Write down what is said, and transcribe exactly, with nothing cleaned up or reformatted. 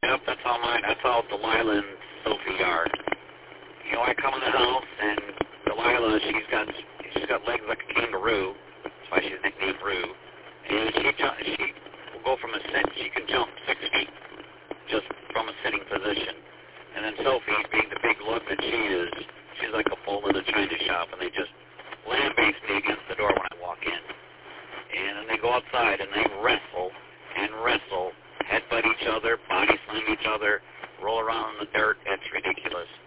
Yep, that's all mine. That's all Delilah and Sophie are. You know, I come in the house, and Delilah, she's got she's got legs like a kangaroo. That's why she's nicknamed Roo. And she ju- she will go from a sit. She can jump six feet just from a sitting position. And then Sophie, being the big lug that she is, she's like a bull in a china shop, and they just lambaste me against the door when I walk in. And then they go outside, and they wrestle and wrestle, headbutt each other, body slam each other, roll around in the dirt. It's ridiculous.